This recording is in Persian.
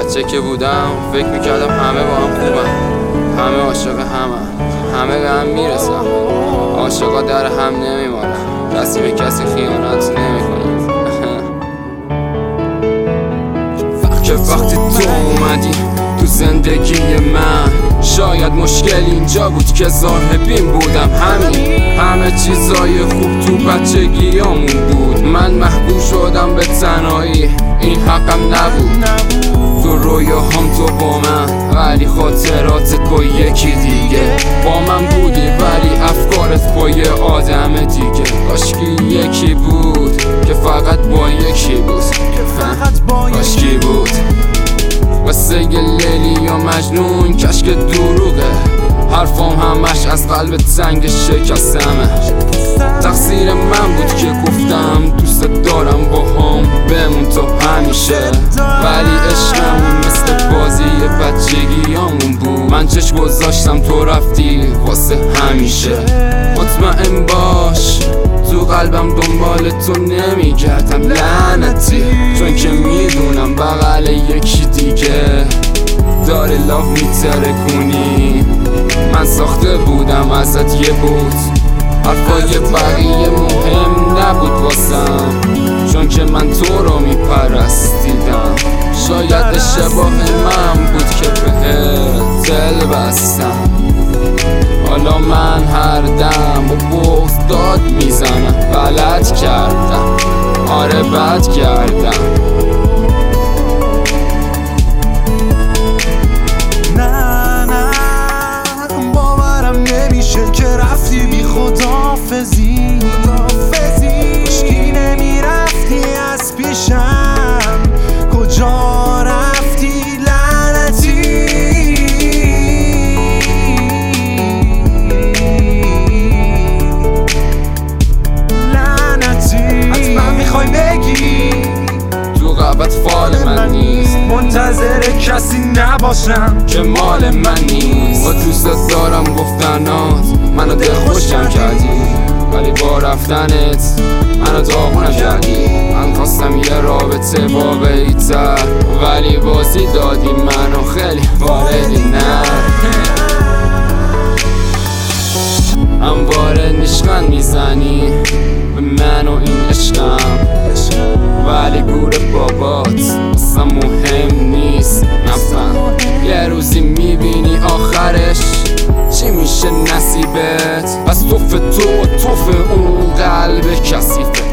بچه که بودم فکر میکردم همه با هم خوبن، همه عاشق همه به هم میرسن، عاشقا در هم نمیمانن، کسی به کسی خیانت نمیکنه. که وقتی تو اومدی تو زندگی من، شاید مشکل اینجا بود که صاحبین بودم. همه چیزای خوب تو بچگیامون بود. من محبوب شدم به تنهایی، این حقم نبود. تو رویاهام تو با من، ولی خاطراتت با یکی دیگه. با من بودی ولی افکارت با یه آدم دیگه. کاشکی یکی بود که فقط با یکی بود، کاشکی بود قصه لیلی یا مجنون کشک دروغه. حرفام همش از قلب تنگ شکستمه. تقصیر من بود که گفتم دوست دارم با هم بمون تو همیشه، ولی عشقمون مثل بازی بچگیامون بود. من چشم گذاشتم تو رفتی واسه همیشه. مطمئن باش تو قلبم دنبال تو نمیگردم لعنتی، چون که میدونم بغل یکی دیگه داره لاف میترکونی. من ساخته بودم ازت یه بود، حرفای بقیه مهم نبود واسم، چون که من تو رو میپرستیدم. شاید اشتباه من بود که بهت دل بستم. حالا من هر دم و بغض داد میزنم. غلط کردم، آره بد کردم. نه باورم نمیشه که رفتی بی خداحافظی. عشقی نمیرفتی از پیشم، کجا رفتی لعنتی؟ حتما میخوای بگی تو قبط فال من نیست، منتظر کسی نباشم که مال من نیست. با دوست دارم گفتنات منو دلخوشم کردی، ولی با رفتنت منو داغونم کردی. من خواستم یه رابطه واقعی‌تر، ولی بازی دادی منو خیلی واردی. نه همواره نشغن میزنی به من و این عشقم، ولی گور بابات اصلا مهم نیست. نفهم یه روزی میبینی آخرش چی میشه نصیبت. پس توف تو و توف اون قلب کثیفه.